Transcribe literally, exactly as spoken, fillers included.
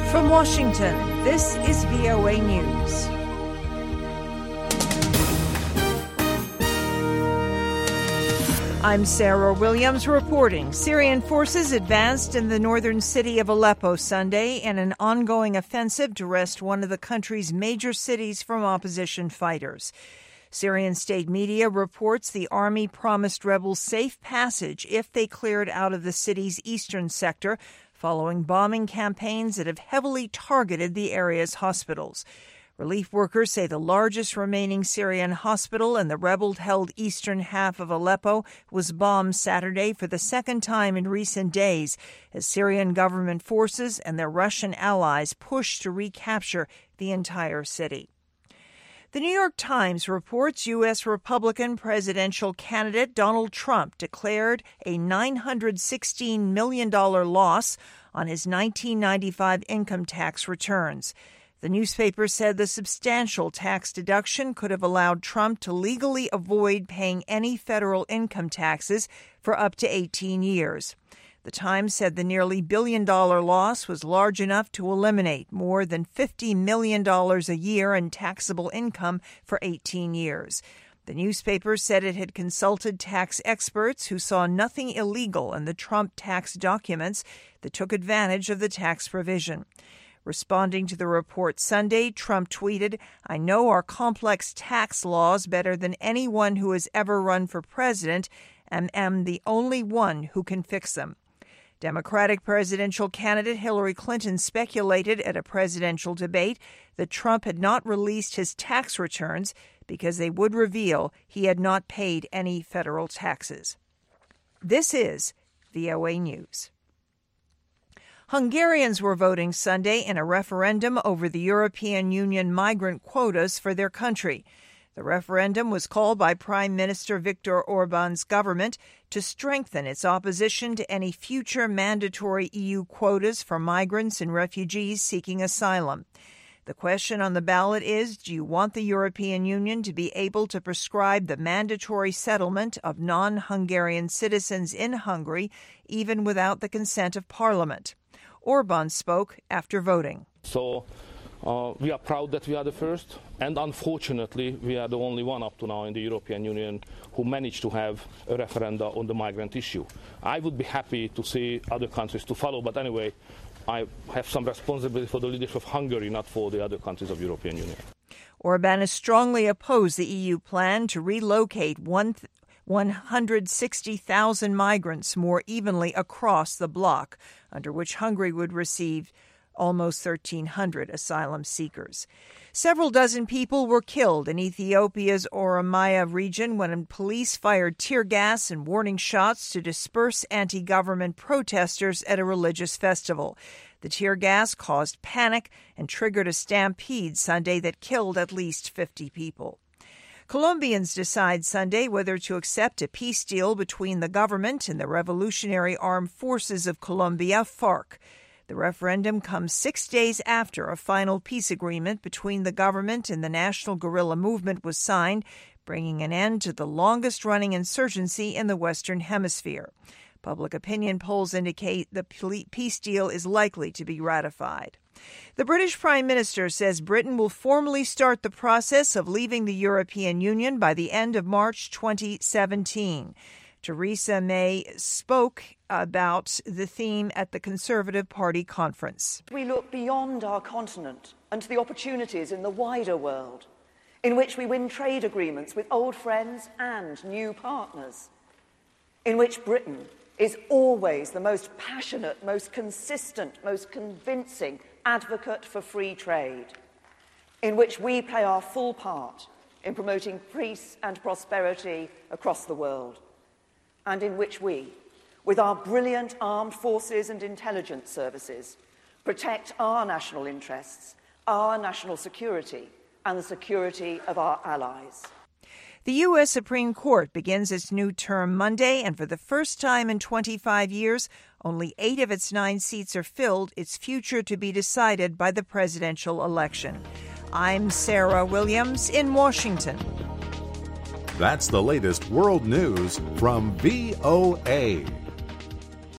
From Washington, this is V O A News. I'm Sarah Williams reporting. Syrian forces advanced in the northern city of Aleppo Sunday in an ongoing offensive to wrest one of the country's major cities from opposition fighters. Syrian state media reports the army promised rebels safe passage if they cleared out of the city's eastern sector, following bombing campaigns that have heavily targeted the area's hospitals. Relief workers say the largest remaining Syrian hospital in the rebel-held eastern half of Aleppo was bombed Saturday for the second time in recent days as Syrian government forces and their Russian allies push to recapture the entire city. The New York Times reports U S Republican presidential candidate Donald Trump declared a nine hundred sixteen million dollars loss on his nineteen ninety-five income tax returns. The newspaper said the substantial tax deduction could have allowed Trump to legally avoid paying any federal income taxes for up to eighteen years. The Times said the nearly billion-dollar loss was large enough to eliminate more than fifty million dollars a year in taxable income for eighteen years. The newspaper said it had consulted tax experts who saw nothing illegal in the Trump tax documents that took advantage of the tax provision. Responding to the report Sunday, Trump tweeted, "I know our complex tax laws better than anyone who has ever run for president and am the only one who can fix them." Democratic presidential candidate Hillary Clinton speculated at a presidential debate that Trump had not released his tax returns because they would reveal he had not paid any federal taxes. This is V O A News. Hungarians were voting Sunday in a referendum over the European Union migrant quotas for their country. The referendum was called by Prime Minister Viktor Orban's government to strengthen its opposition to any future mandatory E U quotas for migrants and refugees seeking asylum. The question on the ballot is, do you want the European Union to be able to prescribe the mandatory settlement of non-Hungarian citizens in Hungary, even without the consent of Parliament? Orban spoke after voting. So uh, we are proud that we are the first, and unfortunately we are the only one up to now in the European Union who managed to have a referendum on the migrant issue. I would be happy to see other countries to follow, but anyway, I have some responsibility for the leadership of Hungary, not for the other countries of the European Union. Orban has strongly opposed the E U plan to relocate one hundred sixty thousand migrants more evenly across the bloc, under which Hungary would receive almost thirteen hundred asylum seekers. Several dozen people were killed in Ethiopia's Oromia region when police fired tear gas and warning shots to disperse anti-government protesters at a religious festival. The tear gas caused panic and triggered a stampede Sunday that killed at least fifty people. Colombians decide Sunday whether to accept a peace deal between the government and the Revolutionary Armed Forces of Colombia, FARC. The referendum comes six days after a final peace agreement between the government and the national guerrilla movement was signed, bringing an end to the longest-running insurgency in the Western Hemisphere. Public opinion polls indicate the peace deal is likely to be ratified. The British Prime Minister says Britain will formally start the process of leaving the European Union by the end of March twenty seventeen. Theresa May spoke about the theme at the Conservative Party conference. We look beyond our continent and to the opportunities in the wider world, in which we win trade agreements with old friends and new partners, in which Britain is always the most passionate, most consistent, most convincing advocate for free trade, in which we play our full part in promoting peace and prosperity across the world, and in which we, with our brilliant armed forces and intelligence services, protect our national interests, our national security, and the security of our allies. The U S Supreme Court begins its new term Monday, and for the first time in twenty-five years, only eight of its nine seats are filled, its future to be decided by the presidential election. I'm Sarah Williams in Washington. That's the latest world news from V O A.